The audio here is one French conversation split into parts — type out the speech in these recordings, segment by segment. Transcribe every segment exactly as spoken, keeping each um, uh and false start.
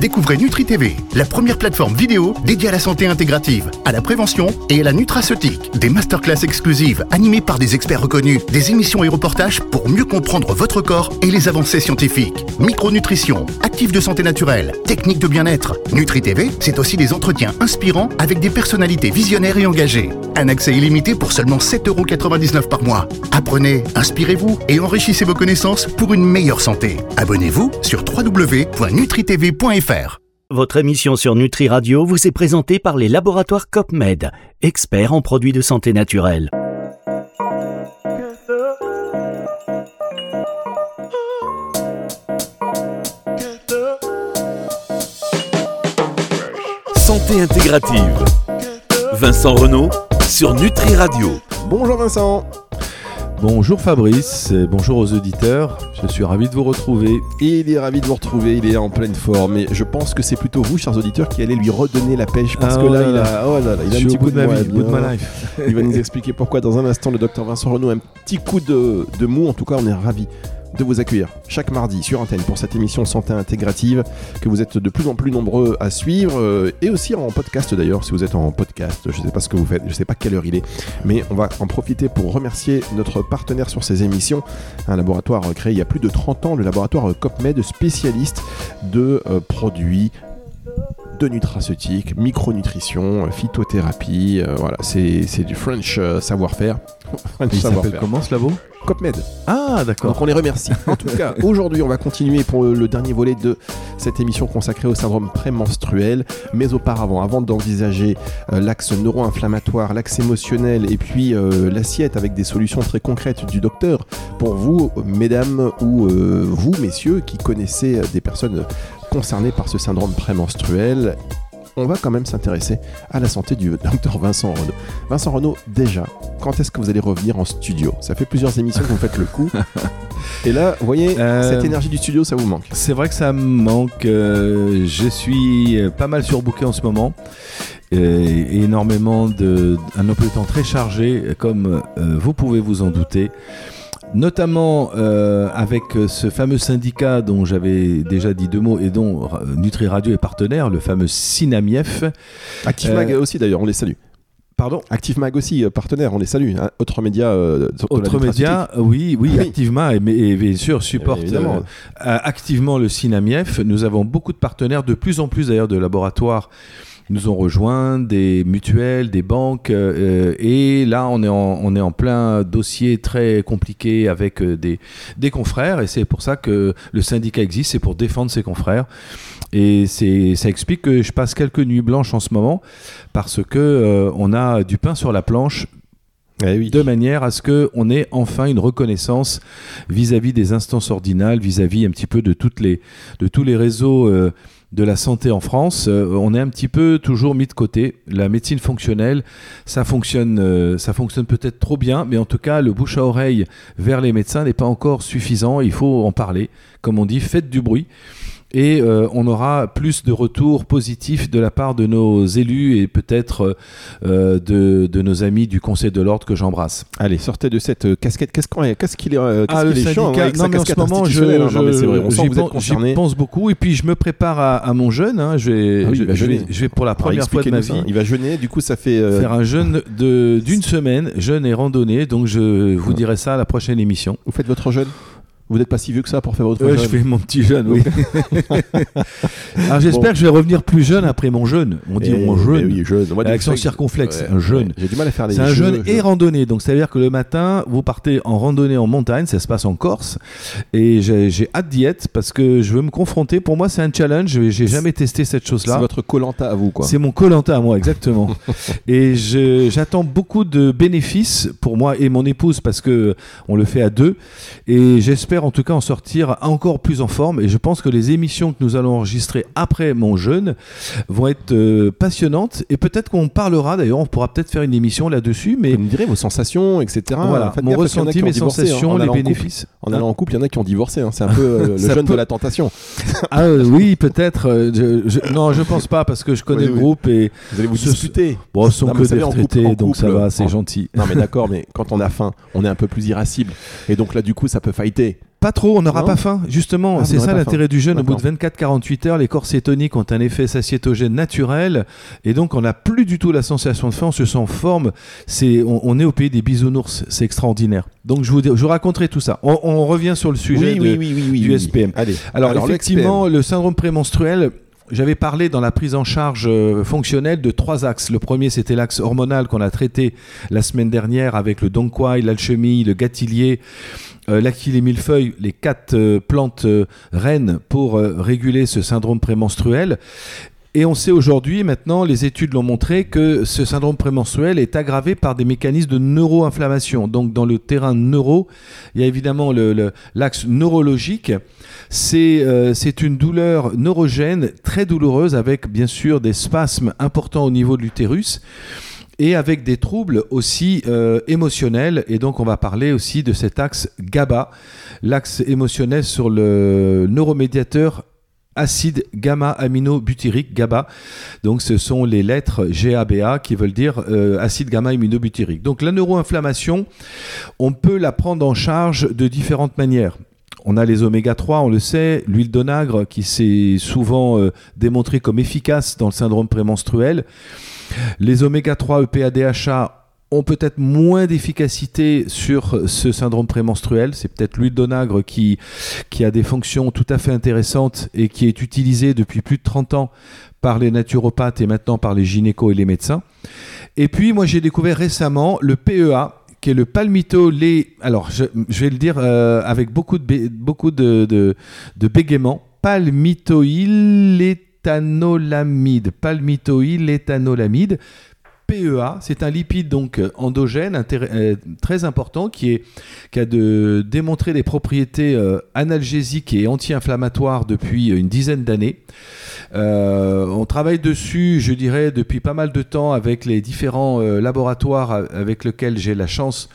Découvrez Nutri T V, la première plateforme vidéo dédiée à la santé intégrative, à la prévention et à la nutraceutique. Des masterclass exclusives animées par des experts reconnus, des émissions et reportages pour mieux comprendre votre corps et les avancées scientifiques. Micronutrition, actifs de santé naturelle, techniques de bien-être. Nutri T V, c'est aussi des entretiens inspirants avec des personnalités visionnaires et engagées. Un accès illimité pour seulement sept euros quatre-vingt-dix-neuf par mois. Apprenez, inspirez-vous et enrichissez vos connaissances pour une meilleure santé. Abonnez-vous sur w w w point nutri t v point f r. Votre émission sur Nutri Radio vous est présentée par les laboratoires CopMed, experts en produits de santé naturelle. Santé intégrative. Vincent Renaud sur Nutri Radio. Bonjour Vincent. Bonjour Fabrice, et bonjour aux auditeurs, je suis ravi de vous retrouver. Il est ravi de vous retrouver, il est en pleine forme et je pense que c'est plutôt vous, chers auditeurs, qui allez lui redonner la pêche parce ah, que là, là, il a, oh là, là, il a un petit coup de, de ma vie, good my life. Il va nous expliquer pourquoi dans un instant le docteur Vincent Renaud a un petit coup de, de mou. En tout cas, on est ravis de vous accueillir chaque mardi sur Antenne pour cette émission Santé Intégrative que vous êtes de plus en plus nombreux à suivre euh, et aussi en podcast d'ailleurs. Si vous êtes en podcast, je ne sais pas ce que vous faites, je ne sais pas quelle heure il est, mais on va en profiter pour remercier notre partenaire sur ces émissions, un laboratoire créé il y a plus de trente ans, le laboratoire CopMed, spécialiste de euh, produits de nutraceutique, micronutrition, phytothérapie, euh, voilà, c'est, c'est du French euh, savoir-faire. French Il savoir-faire. S'appelle comment ce labo ? CopMed. Ah, d'accord. Donc on les remercie. En tout cas, aujourd'hui, on va continuer pour le dernier volet de cette émission consacrée au syndrome prémenstruel. Mais auparavant, avant d'envisager euh, l'axe neuro-inflammatoire, l'axe émotionnel et puis euh, l'assiette avec des solutions très concrètes du docteur, pour vous, mesdames, ou euh, vous, messieurs, qui connaissez des personnes concernées par ce syndrome prémenstruel, on va quand même s'intéresser à la santé du docteur Vincent Renaud. Vincent Renaud, déjà, quand est-ce que vous allez revenir en studio ? Ça fait plusieurs émissions que vous faites le coup. Et là, vous voyez, euh, cette énergie du studio, ça vous manque ? C'est vrai que ça me manque. Euh, je suis pas mal surbooké en ce moment. Euh, énormément de... Un emploi du temps très chargé, comme euh, vous pouvez vous en douter. Notamment euh, avec ce fameux syndicat dont j'avais déjà dit deux mots et dont euh, Nutri Radio est partenaire, le fameux Synamief. ActiveMag euh, aussi d'ailleurs, on les salue. Pardon ? ActiveMag aussi, euh, partenaire, on les salue. Hein. Autre média. Euh, Autre média, oui, oui, oui. ActiveMag, mais et bien sûr, supporte euh, activement le Synamief. Nous avons beaucoup de partenaires, de plus en plus d'ailleurs de laboratoires. Nous ont rejoint des mutuelles, des banques, euh, et là on est, en, on est en plein dossier très compliqué avec euh, des, des confrères, et c'est pour ça que le syndicat existe, c'est pour défendre ses confrères. Et c'est, ça explique que je passe quelques nuits blanches en ce moment, parce que euh, on a du pain sur la planche. Eh oui. De manière à ce qu'on ait enfin une reconnaissance vis-à-vis des instances ordinales, vis-à-vis un petit peu de, toutes les, de tous les réseaux euh, de la santé en France. Euh, on est un petit peu toujours mis de côté. La médecine fonctionnelle, ça fonctionne, euh, ça fonctionne peut-être trop bien, mais en tout cas, le bouche à oreille vers les médecins n'est pas encore suffisant. Il faut en parler. Comme on dit, faites du bruit. Et euh, on aura plus de retours positifs de la part de nos élus et peut-être euh, de, de nos amis du Conseil de l'Ordre que j'embrasse. Allez, sortez de cette casquette. Qu'est-ce, qu'on est, qu'est-ce qu'il est, euh, qu'est-ce ah, qu'il est chiant hein, avec non, sa mais casquette en ce moment, je, institutionnelle je, hein, non, mais c'est vrai, on sent j'y, que vous êtes pense, concerné. J'y pense beaucoup et puis je me prépare à, à mon jeûne. Hein. Je, vais, ah oui, je, je, vais, je vais pour la première fois de ma vie. Ça. Il va jeûner, du coup ça fait... Euh... Faire un jeûne de, d'une semaine, jeûne et randonnée. Donc je vous dirai ça à la prochaine émission. Vous faites votre jeûne ? Vous n'êtes pas si vieux que ça pour faire votre ouais, jeûne. Je fais mon petit jeûne, oui. Alors j'espère bon. que je vais revenir plus jeune après mon jeûne. On dit et mon jeûne, oui, jeûne. Avec l'accent circonflexe, ouais, un jeûne. Ouais. J'ai du mal à faire les C'est un jeux, jeûne je... et randonnée. Donc ça veut dire que le matin, vous partez en randonnée en montagne, ça se passe en Corse. Et j'ai, j'ai hâte d'y être parce que je veux me confronter. Pour moi, c'est un challenge. J'ai jamais testé cette chose-là. C'est votre Koh-Lanta à vous, quoi. C'est mon Koh-Lanta à moi, exactement. Et je, j'attends beaucoup de bénéfices pour moi et mon épouse parce que on le fait à deux. Et j'espère en tout cas en sortir encore plus en forme, et je pense que les émissions que nous allons enregistrer après mon jeûne vont être euh, passionnantes, et peut-être qu'on parlera, d'ailleurs on pourra peut-être faire une émission là-dessus, mais vous me direz vos sensations, etc. Voilà, Faites mon ressenti, mes divorcé, sensations, hein, les bénéfices. En allant en couple, il y en a qui ont divorcé, hein. C'est un peu euh, le jeûne peut... de la tentation. Ah euh, oui, peut-être. Euh, je, je, non, je pense pas, parce que je connais oui, oui. le groupe et vous allez vous ce, disputer. Bon, ce sont non, que des retraités, donc ça va, c'est en... gentil. Non mais d'accord, mais quand on a faim, on est un peu plus irascible, et donc là du coup ça peut fighter. Pas trop, on n'aura Non. pas faim. Justement, Ah, c'est on n'aura ça pas l'intérêt faim. du jeûne. Au bout D'accord. de vingt-quatre à quarante-huit heures, les corps cétoniques ont un effet satiétogène naturel et donc on n'a plus du tout la sensation de faim, on se sent en forme. C'est, on, on est au pays des bisounours, c'est extraordinaire. Donc je vous, je vous raconterai tout ça. On, on revient sur le sujet oui, de, oui, oui, oui, oui, du oui. S P M. Allez. Alors, Alors, le effectivement, X P M. le syndrome prémenstruel, j'avais parlé dans la prise en charge euh, fonctionnelle de trois axes. Le premier, c'était l'axe hormonal qu'on a traité la semaine dernière avec le donquois, l'alchimie, le gâtillier, euh, l'achillée millefeuille, les quatre euh, plantes euh, reines pour euh, réguler ce syndrome prémenstruel. Et on sait aujourd'hui, maintenant, les études l'ont montré, que ce syndrome prémenstruel est aggravé par des mécanismes de neuroinflammation. Donc, dans le terrain neuro, il y a évidemment le, le, l'axe neurologique. C'est, euh, c'est une douleur neurogène très douloureuse avec, bien sûr, des spasmes importants au niveau de l'utérus et avec des troubles aussi euh, émotionnels. Et donc, on va parler aussi de cet axe GABA, l'axe émotionnel sur le neuromédiateur acide gamma-aminobutyrique, GABA. Donc, ce sont les lettres G A B A qui veulent dire euh, acide gamma-aminobutyrique. Donc, la neuroinflammation, on peut la prendre en charge de différentes manières. On a les oméga trois, on le sait, l'huile d'onagre qui s'est souvent euh, démontrée comme efficace dans le syndrome prémenstruel. Les oméga trois E P A D H A ont peut-être moins d'efficacité sur ce syndrome prémenstruel. C'est peut-être l'huile d'onagre qui, qui a des fonctions tout à fait intéressantes et qui est utilisée depuis plus de trente ans par les naturopathes et maintenant par les gynécos et les médecins. Et puis, moi, j'ai découvert récemment le P E A, qui est le palmitolé... Alors, je, je vais le dire euh, avec beaucoup de, bé... beaucoup de, de, de bégaiement. Palmitoyléthanolamide. Palmitoyléthanolamide. P E A, c'est un lipide donc endogène intér- euh, très important qui, est, qui a de, démontré des propriétés euh, analgésiques et anti-inflammatoires depuis une dizaine d'années. Euh, on travaille dessus, je dirais, depuis pas mal de temps avec les différents euh, laboratoires avec lesquels j'ai la chance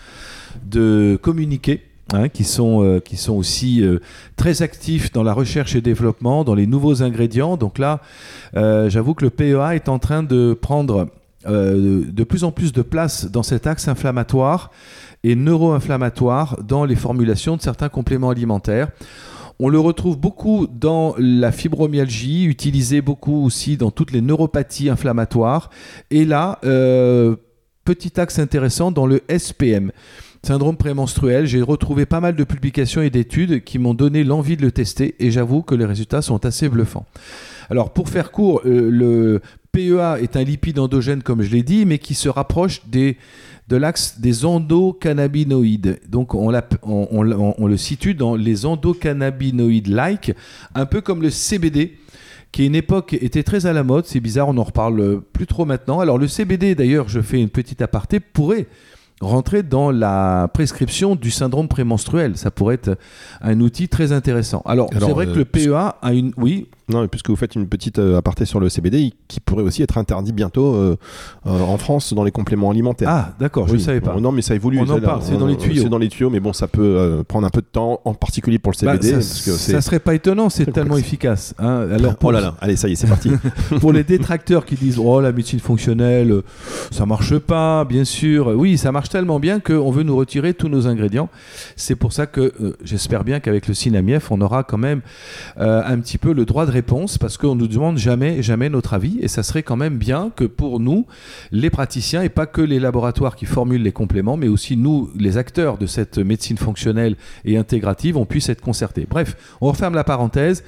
de communiquer. Hein, qui, sont, euh, qui sont aussi euh, très actifs dans la recherche et développement, dans les nouveaux ingrédients. Donc là, euh, j'avoue que le P E A est en train de prendre Euh, de plus en plus de place dans cet axe inflammatoire et neuro-inflammatoire dans les formulations de certains compléments alimentaires. On le retrouve beaucoup dans la fibromyalgie, utilisé beaucoup aussi dans toutes les neuropathies inflammatoires. Et là, euh, petit axe intéressant dans le S P M. Syndrome prémenstruel, j'ai retrouvé pas mal de publications et d'études qui m'ont donné l'envie de le tester et j'avoue que les résultats sont assez bluffants. Alors pour faire court, euh, le P E A est un lipide endogène comme je l'ai dit, mais qui se rapproche des, de l'axe des endocannabinoïdes. Donc on, on, on, on le situe dans les endocannabinoïdes-like, un peu comme le C B D, qui à une époque était très à la mode. C'est bizarre, on n'en reparle plus trop maintenant. Alors le C B D, d'ailleurs, je fais une petite aparté, pourrait rentrer dans la prescription du syndrome prémenstruel. Ça pourrait être un outil très intéressant. Alors, Alors c'est vrai euh, que le P E A a une... Oui. Non, puisque vous faites une petite euh, aparté sur le C B D, qui pourrait aussi être interdit bientôt euh, euh, en France dans les compléments alimentaires. Ah, d'accord, oui. Je ne savais pas. Non, mais ça évolue. On en parle, c'est dans les tuyaux. C'est dans les tuyaux, mais bon, ça peut euh, prendre un peu de temps, en particulier pour le C B D. Bah, ça, parce que c'est... ça serait pas étonnant, c'est tellement efficace. Hein. Alors, pour... Oh là là, allez, ça y est, c'est parti. Pour les détracteurs qui disent « Oh, la médecine fonctionnelle, ça marche pas, bien sûr. » Oui, ça marche tellement bien qu'on veut nous retirer tous nos ingrédients. C'est pour ça que euh, j'espère bien qu'avec le Synamief, on aura quand même euh, un petit peu le droit de réponse, parce qu'on nous demande jamais, jamais notre avis, et ça serait quand même bien que pour nous, les praticiens, et pas que les laboratoires qui formulent les compléments, mais aussi nous, les acteurs de cette médecine fonctionnelle et intégrative, on puisse être concertés. Bref, on referme la parenthèse.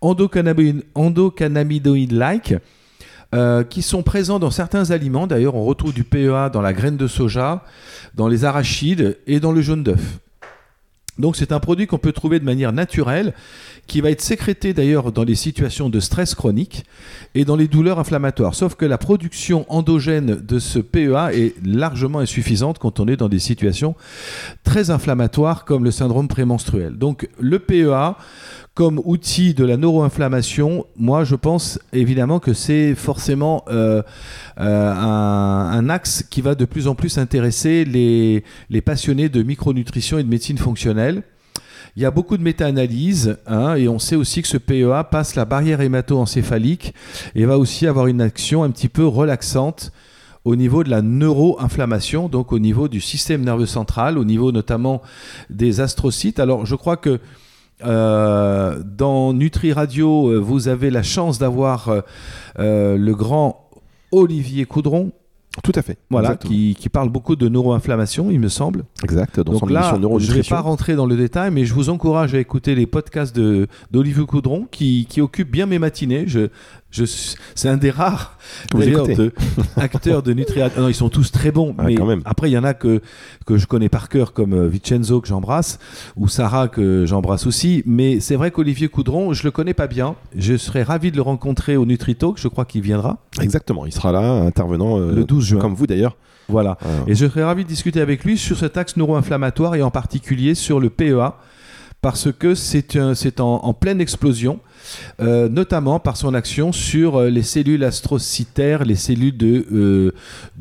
Endocannabinoïdes-like, euh, qui sont présents dans certains aliments. D'ailleurs, on retrouve du P E A dans la graine de soja, dans les arachides et dans le jaune d'œuf. Donc c'est un produit qu'on peut trouver de manière naturelle, qui va être sécrété d'ailleurs dans les situations de stress chronique et dans les douleurs inflammatoires. Sauf que la production endogène de ce P E A est largement insuffisante quand on est dans des situations très inflammatoires comme le syndrome prémenstruel. Donc le P E A, comme outil de la neuroinflammation, moi je pense évidemment que c'est forcément euh, euh, un, un axe qui va de plus en plus intéresser les, les passionnés de micronutrition et de médecine fonctionnelle. Il y a beaucoup de méta-analyses hein, et on sait aussi que ce P E A passe la barrière hémato-encéphalique et va aussi avoir une action un petit peu relaxante au niveau de la neuroinflammation, donc au niveau du système nerveux central, au niveau notamment des astrocytes. Alors je crois que Euh, dans Nutri Radio, vous avez la chance d'avoir euh, euh, le grand Olivier Coudron. Tout à fait. Voilà, qui, qui parle beaucoup de neuroinflammation, il me semble. Exact. Dans Donc son là, émission Neuronutrition. je ne vais pas rentrer dans le détail, mais je vous encourage à écouter les podcasts de, d'Olivier Coudron qui, qui occupent bien mes matinées. Je, je, c'est un des rares d'ailleurs, de, acteurs de Nutri Radio. Non, ils sont tous très bons, ah, mais après, il y en a que, que je connais par cœur, comme Vincenzo, que j'embrasse, ou Sarah, que j'embrasse aussi. Mais c'est vrai qu'Olivier Coudron, je ne le connais pas bien. Je serais ravi de le rencontrer au NutriTalk. Je crois qu'il viendra. Exactement. Il sera là, intervenant euh, le douze juin. Comme vous d'ailleurs. Voilà. Ah. Et je serais ravi de discuter avec lui sur cet axe neuro-inflammatoire et en particulier sur le P E A, parce que c'est, un, c'est en, en pleine explosion, euh, notamment par son action sur les cellules astrocytaires, les cellules de, euh,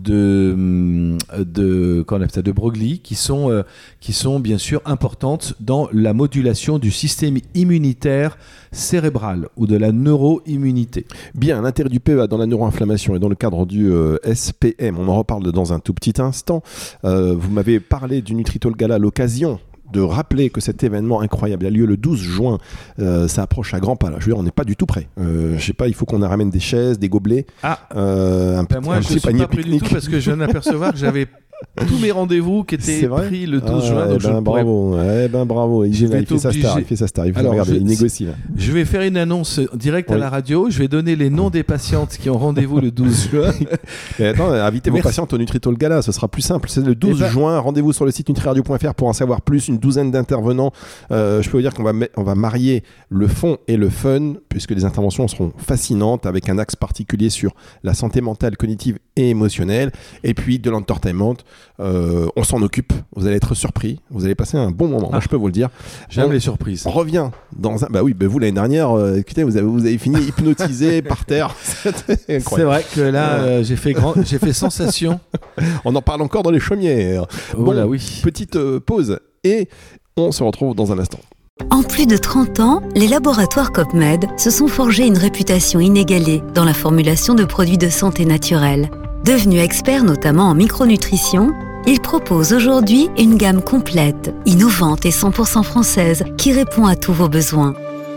de, de, qu'on appelle ça, de Broglie, qui sont, euh, qui sont bien sûr importantes dans la modulation du système immunitaire cérébral ou de la neuroimmunité. Bien, l'intérêt du P E A dans la neuroinflammation et dans le cadre du euh, S P M, on en reparle dans un tout petit instant. Euh, vous m'avez parlé du NutriTalk Gala à l'occasion de rappeler que cet événement incroyable a lieu le douze juin. Euh, ça approche à grands pas là. Je veux dire, on n'est pas du tout prêt. Euh, je sais pas, il faut qu'on ramène des chaises, des gobelets. Ah, euh, un ben petit, moi un je petit ne suis panier pas prêt pique-nique. du tout parce que je viens d'apercevoir que j'avais tous mes rendez-vous qui étaient pris le douze juin. Ah, donc eh ben, je bravo, pourrais... eh ben bravo. Il, il fait sa star, il fait sa star. Il fait Alors, regarder, je, il négocie là. Je vais faire une annonce directe oui. à la radio. Je vais donner les noms des patientes qui ont rendez-vous le douze juin. Et attends, invitez Merci. vos patientes au NutriTalk Gala, ce sera plus simple. C'est le douze ben... juin. Rendez-vous sur le site nutri radio point f r pour en savoir plus. Une douzaine d'intervenants. Euh, je peux vous dire qu'on va, on va marier le fond et le fun, puisque les interventions seront fascinantes, avec un axe particulier sur la santé mentale, cognitive et émotionnelle, et puis de l'entertainment. Euh, on s'en occupe, vous allez être surpris, vous allez passer un bon moment, ah, moi, je peux vous le dire. J'aime on, les surprises. On revient dans un... Bah oui, bah vous l'année dernière, euh, écoutez, vous avez, vous avez fini hypnotisé par terre. C'est vrai que là, euh, j'ai, fait grand... j'ai fait sensation. On en parle encore dans les chaumières. Oh bon, là oui. Petite euh, pause et on se retrouve dans un instant. En plus de trente ans, les laboratoires CopMed se sont forgés une réputation inégalée dans la formulation de produits de santé naturelle. Devenus experts notamment en micronutrition, ils proposent aujourd'hui une gamme complète, innovante et cent pour cent française qui répond à tous vos besoins.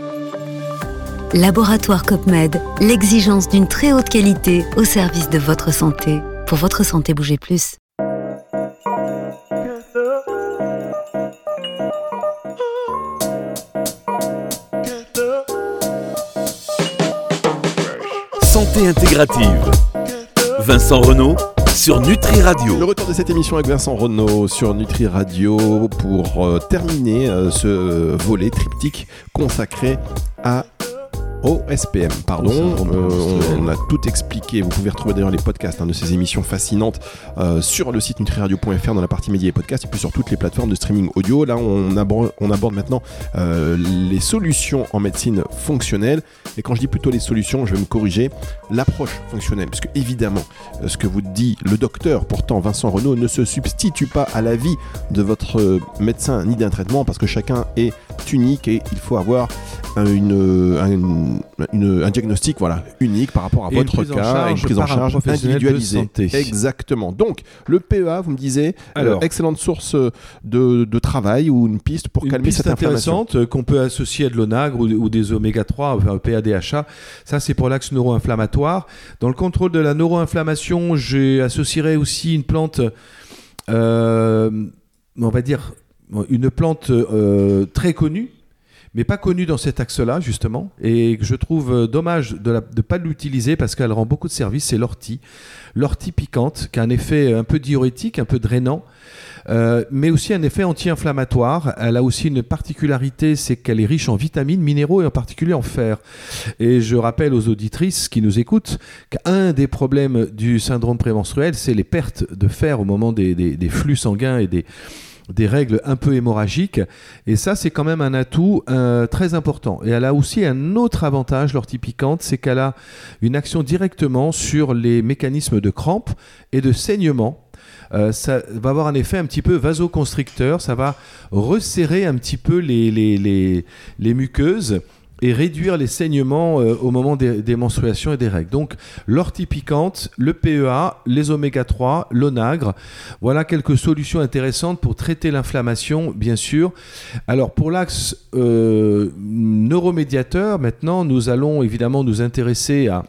Laboratoire CopMed, l'exigence d'une très haute qualité au service de votre santé. Pour votre santé, bougez plus. Santé intégrative. Vincent Renaud sur Nutri Radio. Le retour de cette émission avec Vincent Renaud sur Nutri Radio pour euh, terminer euh, ce euh, volet triptyque consacré à au S P M, pardon, euh, on, on a tout expliqué. Vous pouvez retrouver d'ailleurs les podcasts hein, de ces émissions fascinantes euh, sur le site nutri radio point f r dans la partie médias et podcasts et puis sur toutes les plateformes de streaming audio. Là, on aborde, on aborde maintenant euh, les solutions en médecine fonctionnelle. Et quand je dis plutôt les solutions, je vais me corriger, l'approche fonctionnelle. Parce que évidemment, euh, ce que vous dit le docteur, pourtant Vincent Renaud, ne se substitue pas à l'avis de votre euh, médecin ni d'un traitement parce que chacun est unique et il faut avoir une, une Une, un diagnostic voilà, unique par rapport à et votre cas, une prise en charge individualisée. Exactement. Donc, le P E A, vous me disiez, Alors, euh, excellente source de, de travail ou une piste pour calmer piste cette inflammation. Une piste intéressante qu'on peut associer à de l'onagre ou, ou des oméga trois, enfin P A D H A. Ça, c'est pour l'axe neuro-inflammatoire. Dans le contrôle de la neuro-inflammation, j'associerai aussi une plante, euh, on va dire, une plante euh, très connue, mais pas connue dans cet axe-là, justement, et que je trouve dommage de ne pas l'utiliser parce qu'elle rend beaucoup de services, c'est l'ortie. L'ortie piquante, qui a un effet un peu diurétique, un peu drainant, euh, mais aussi un effet anti-inflammatoire. Elle a aussi une particularité, c'est qu'elle est riche en vitamines, minéraux et en particulier en fer. Et je rappelle aux auditrices qui nous écoutent qu'un des problèmes du syndrome prémenstruel, c'est les pertes de fer au moment des, des, des flux sanguins et des... des règles un peu hémorragiques, et ça c'est quand même un atout euh, très important. Et elle a aussi un autre avantage, l'ortie piquante, c'est qu'elle a une action directement sur les mécanismes de crampes et de saignement. Euh, ça va avoir un effet un petit peu vasoconstricteur, ça va resserrer un petit peu les, les, les, les muqueuses et réduire les saignements euh, au moment des, des menstruations et des règles. Donc l'ortie piquante, le P E A, les oméga trois, l'onagre, voilà quelques solutions intéressantes pour traiter l'inflammation, bien sûr. Alors pour l'axe euh, neuromédiateur, maintenant nous allons évidemment nous intéresser à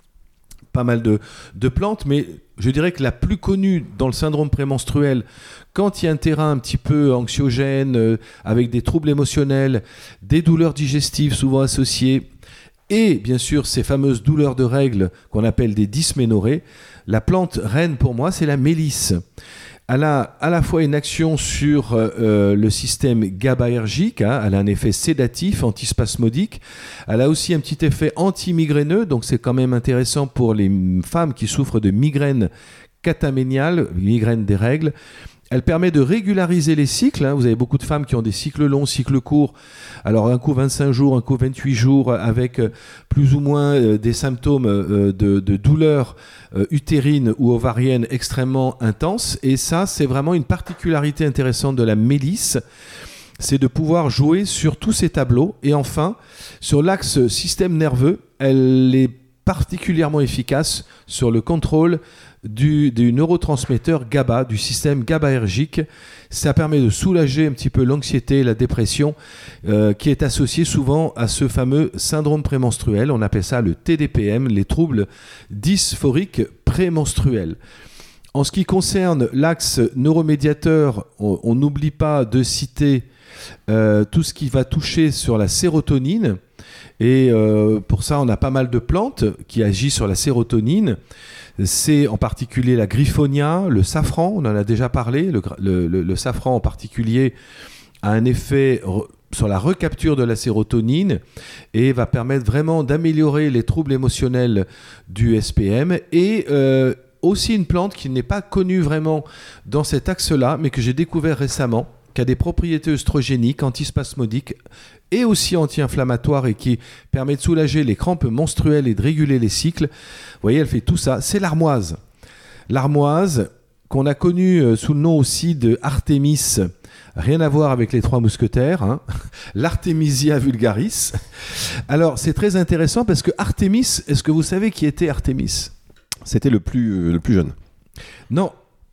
pas mal de, de plantes, mais je dirais que la plus connue dans le syndrome prémenstruel, quand il y a un terrain un petit peu anxiogène, euh, avec des troubles émotionnels, des douleurs digestives souvent associées, et bien sûr ces fameuses douleurs de règles qu'on appelle des dysménorrhées, la plante reine pour moi, c'est la mélisse. Elle a à la fois une action sur euh, le système GABAergique, hein, elle a un effet sédatif, antispasmodique, elle a aussi un petit effet anti-migraineux, donc c'est quand même intéressant pour les femmes qui souffrent de migraines cataméniales, migraines des règles. Elle permet de régulariser les cycles, hein. Vous avez beaucoup de femmes qui ont des cycles longs, cycles courts, alors un coup vingt-cinq jours, un coup vingt-huit jours, avec euh, plus ou moins euh, des symptômes euh, de, de douleurs euh, utérines ou ovariennes extrêmement intenses, et ça c'est vraiment une particularité intéressante de la mélisse, c'est de pouvoir jouer sur tous ces tableaux, et enfin, sur l'axe système nerveux, elle est particulièrement efficace sur le contrôle Du, du neurotransmetteur GABA, du système GABAergique. Ça permet de soulager un petit peu l'anxiété, la dépression, euh, qui est associée souvent à ce fameux syndrome prémenstruel. On appelle ça le T D P M, les troubles dysphoriques prémenstruels. En ce qui concerne l'axe neuromédiateur, on n'oublie pas de citer euh, tout ce qui va toucher sur la sérotonine. Et euh, pour ça, on a pas mal de plantes qui agissent sur la sérotonine. C'est en particulier la griffonia, le safran, on en a déjà parlé. Le, le, le, le safran en particulier a un effet re, sur la recapture de la sérotonine et va permettre vraiment d'améliorer les troubles émotionnels du S P M. Et euh, aussi une plante qui n'est pas connue vraiment dans cet axe-là, mais que j'ai découvert récemment, qui a des propriétés œstrogéniques, antispasmodiques et aussi anti-inflammatoires et qui permet de soulager les crampes menstruelles et de réguler les cycles. Vous voyez, elle fait tout ça. C'est l'armoise. L'armoise, qu'on a connue sous le nom aussi de Artémis, rien à voir avec les trois mousquetaires, hein. L'Artemisia vulgaris. Alors, c'est très intéressant parce que Artémis, est-ce que vous savez qui était Artémis ? C'était le plus, euh, le plus jeune. Non.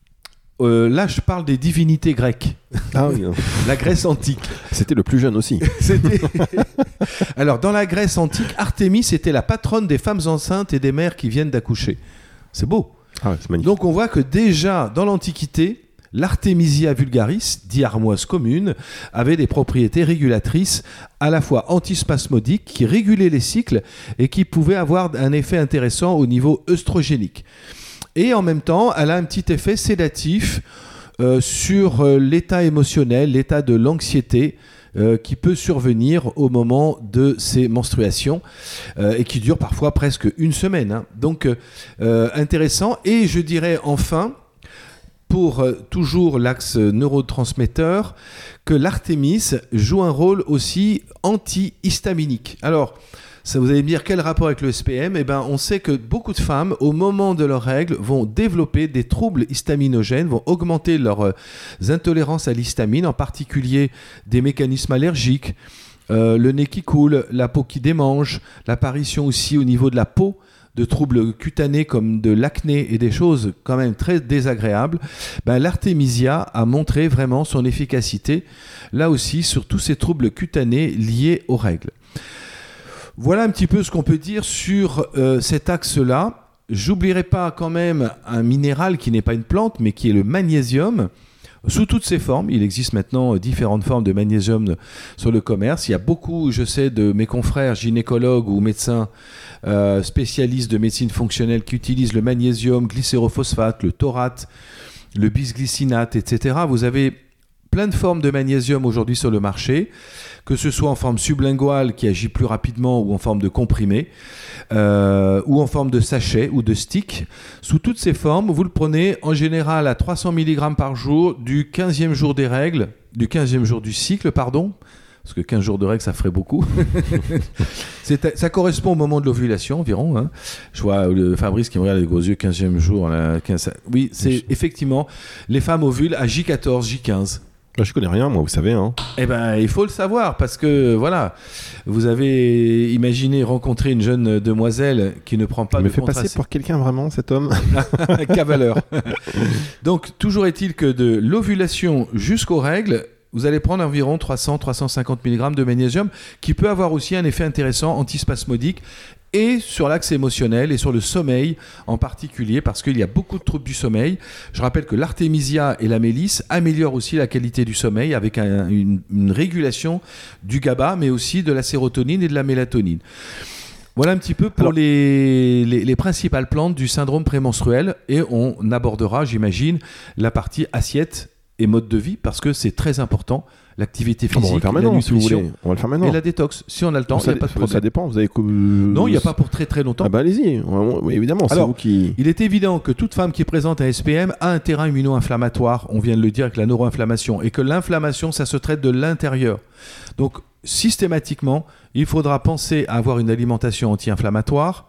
Euh, là, je parle des divinités grecques. Ah oui. La Grèce antique. C'était le plus jeune aussi. C'était... Alors, dans la Grèce antique, Artémis était la patronne des femmes enceintes et des mères qui viennent d'accoucher. C'est beau. Ah ouais, c'est magnifique. Donc, on voit que déjà, dans l'Antiquité, l'Artemisia vulgaris, dit armoise commune, avait des propriétés régulatrices à la fois antispasmodiques qui régulaient les cycles et qui pouvaient avoir un effet intéressant au niveau œstrogénique. Et en même temps, elle a un petit effet sédatif euh, sur euh, l'état émotionnel, l'état de l'anxiété euh, qui peut survenir au moment de ces menstruations euh, et qui dure parfois presque une semaine. Hein. Donc, euh, intéressant. Et je dirais enfin, pour euh, toujours l'axe neurotransmetteur, que l'Artémis joue un rôle aussi antihistaminique. Alors, ça, vous allez me dire quel rapport avec le S P M ? Eh ben, on sait que beaucoup de femmes, au moment de leurs règles, vont développer des troubles histaminogènes, vont augmenter leurs euh, intolérances à l'histamine, en particulier des mécanismes allergiques, euh, le nez qui coule, la peau qui démange, l'apparition aussi au niveau de la peau de troubles cutanés comme de l'acné et des choses quand même très désagréables. Ben, l'Artémisia a montré vraiment son efficacité, là aussi, sur tous ces troubles cutanés liés aux règles. Voilà un petit peu ce qu'on peut dire sur euh, cet axe-là. J'oublierai pas quand même un minéral qui n'est pas une plante, mais qui est le magnésium, sous toutes ses formes. Il existe maintenant différentes formes de magnésium sur le commerce. Il y a beaucoup, je sais, de mes confrères gynécologues ou médecins euh, spécialistes de médecine fonctionnelle qui utilisent le magnésium, glycérophosphate, le taurate, le bisglycinate, et cetera. Vous avez plein de formes de magnésium aujourd'hui sur le marché, que ce soit en forme sublinguale qui agit plus rapidement ou en forme de comprimé, euh, ou en forme de sachet ou de stick. Sous toutes ces formes, vous le prenez en général à trois cents milligrammes par jour du quinzième jour des règles, du quinzième jour du cycle, pardon, parce que quinze jours de règles, ça ferait beaucoup. C'est, ça correspond au moment de l'ovulation environ. Hein. Je vois le Fabrice qui me regarde avec gros yeux, quinzième jour. Là, quinze... Oui, c'est effectivement, les femmes ovulent à J quatorze, J quinze. Bah, je connais rien, moi, vous savez. Hein. Eh ben, il faut le savoir parce que voilà, vous avez imaginé rencontrer une jeune demoiselle qui ne prend pas il de me fait contraception. passer pour quelqu'un vraiment, cet homme. Cavaleur. Donc, toujours est-il que de l'ovulation jusqu'aux règles, vous allez prendre environ trois cents à trois cent cinquante milligrammes de magnésium, qui peut avoir aussi un effet intéressant antispasmodique et sur l'axe émotionnel et sur le sommeil en particulier, parce qu'il y a beaucoup de troubles du sommeil. Je rappelle que l'artémisia et la mélisse améliorent aussi la qualité du sommeil avec un, une, une régulation du GABA, mais aussi de la sérotonine et de la mélatonine. Voilà un petit peu pour Alors, les, les, les principales plantes du syndrome prémenstruel, et on abordera, j'imagine, la partie assiette et mode de vie, parce que c'est très important. L'activité physique, on va le faire la maintenant, nutrition, si vous voulez. On va le faire maintenant. Et la détox, si on a le temps, il n'y a pas de problème. Ça dépend, vous avez... Non, il n'y a pas pour très très longtemps. Ah bah allez-y, oui, évidemment, c'est Alors, vous qui... Il est évident que toute femme qui présente un S P M a un terrain immuno-inflammatoire, on vient de le dire avec la neuroinflammation, et que l'inflammation, ça se traite de l'intérieur. Donc, systématiquement, il faudra penser à avoir une alimentation anti-inflammatoire,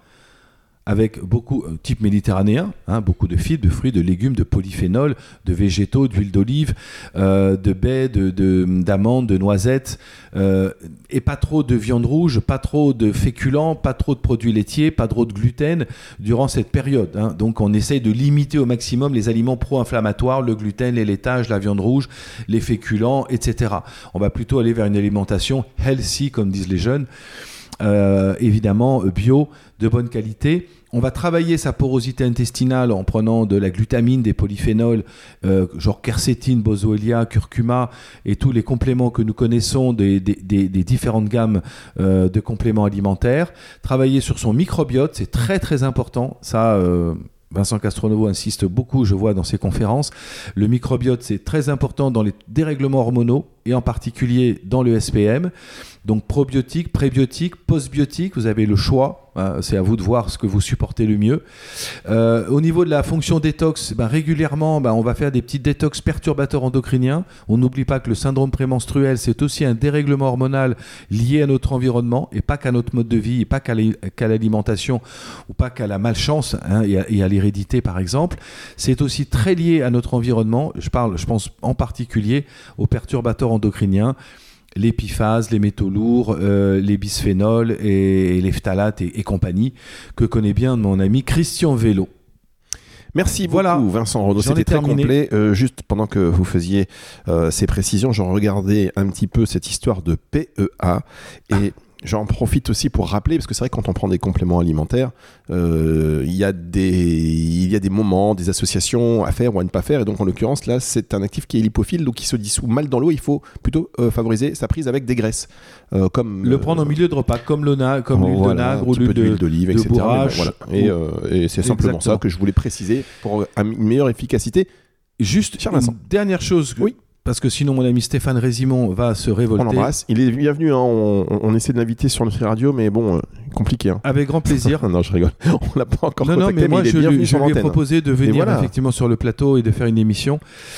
avec beaucoup, euh, type méditerranéen, hein, beaucoup de fibres, de fruits, de légumes, de polyphénols, de végétaux, d'huile d'olive, euh, de baies, de, de, d'amandes, de noisettes, euh, et pas trop de viande rouge, pas trop de féculents, pas trop de produits laitiers, pas trop de gluten durant cette période. Hein. Donc on essaye de limiter au maximum les aliments pro-inflammatoires, le gluten, les laitages, la viande rouge, les féculents, et cetera. On va plutôt aller vers une alimentation healthy, comme disent les jeunes. Euh, évidemment bio, de bonne qualité. On va travailler sa porosité intestinale en prenant de la glutamine, des polyphénols, euh, genre quercétine, boswellia, curcuma et tous les compléments que nous connaissons des, des, des, des différentes gammes euh, de compléments alimentaires. Travailler sur son microbiote, c'est très très important. Ça, euh, Vincent Castronovo insiste beaucoup, je vois dans ses conférences. Le microbiote, c'est très important dans les dérèglements hormonaux et en particulier dans le S P M. Donc probiotiques, prébiotiques, postbiotiques, vous avez le choix. Hein, c'est à vous de voir ce que vous supportez le mieux. Euh, au niveau de la fonction détox, ben, régulièrement, ben, on va faire des petits détox perturbateurs endocriniens. On n'oublie pas que le syndrome prémenstruel, c'est aussi un dérèglement hormonal lié à notre environnement et pas qu'à notre mode de vie, et pas qu'à, qu'à l'alimentation ou pas qu'à la malchance hein, et, à, et à l'hérédité par exemple. C'est aussi très lié à notre environnement. Je parle, je pense en particulier aux perturbateurs endocriniens, les piphases, les métaux lourds, euh, les bisphénols et, et les phtalates et, et compagnie, que connaît bien mon ami Christian Vélo. Merci beaucoup voilà. Vincent Renaud, c'était très terminé. complet. Euh, juste pendant que vous faisiez euh, ces précisions, je regardais un petit peu cette histoire de P E A et j'en profite aussi pour rappeler, parce que c'est vrai que quand on prend des compléments alimentaires, euh, il y a des, il y a des moments, des associations à faire ou à ne pas faire. Et donc, en l'occurrence, là, c'est un actif qui est lipophile, donc qui se dissout mal dans l'eau. Il faut plutôt euh, favoriser sa prise avec des graisses. Euh, comme, le prendre euh, en milieu de repas, comme, le na- comme l'huile voilà, de nacre ou l'huile de, d'olive, de et cetera. bourrache. Bon, voilà. et, euh, et c'est simplement Exactement. ça que je voulais préciser pour une meilleure efficacité. Juste Cher une Vincent. dernière chose. Oui. Parce que sinon mon ami Stéphane Résimon va se révolter. On l'embrasse. Il est bienvenu, hein. on, on essaie de l'inviter sur notre radio, mais bon, euh, compliqué. Hein. Avec grand plaisir. Non, je rigole. On l'a pas encore non, contacté, non, mais moi mais il est je, bienvenu lui, je sur lui ai l'antenne. proposé de venir voilà. effectivement sur le plateau et de faire une émission.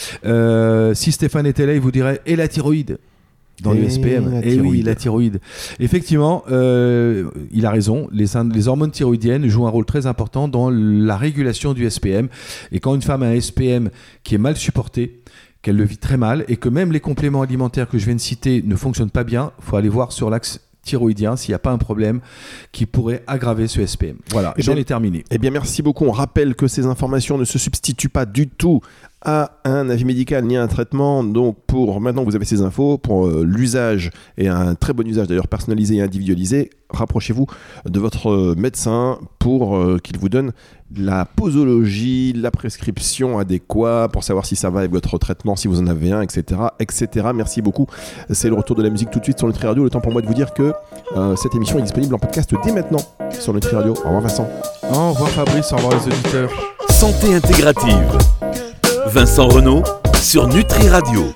Euh, si Stéphane était là, il vous dirait « Et la thyroïde ?» dans et le S P M. Et oui, la thyroïde. Effectivement, euh, il a raison. Les, les hormones thyroïdiennes jouent un rôle très important dans la régulation du S P M. Et quand une femme a un S P M qui est mal supporté, qu'elle le vit très mal et que même les compléments alimentaires que je viens de citer ne fonctionnent pas bien, il faut aller voir sur l'axe thyroïdien s'il n'y a pas un problème qui pourrait aggraver ce S P M. Voilà, et j'en bien, ai terminé. Eh bien, merci beaucoup. On rappelle que ces informations ne se substituent pas du tout à un avis médical ni à un traitement. Donc, pour maintenant que vous avez ces infos, pour euh, l'usage et un très bon usage d'ailleurs personnalisé et individualisé, rapprochez-vous de votre euh, médecin pour euh, qu'il vous donne la posologie, la prescription adéquate pour savoir si ça va avec votre traitement, si vous en avez un, et cetera, et cetera. Merci beaucoup. C'est le retour de la musique tout de suite sur Nutri Radio. Le temps pour moi de vous dire que euh, cette émission est disponible en podcast dès maintenant sur Nutri Radio. Au revoir Vincent. Au revoir Fabrice, au revoir les auditeurs. Santé intégrative. Vincent Renaud sur Nutri Radio.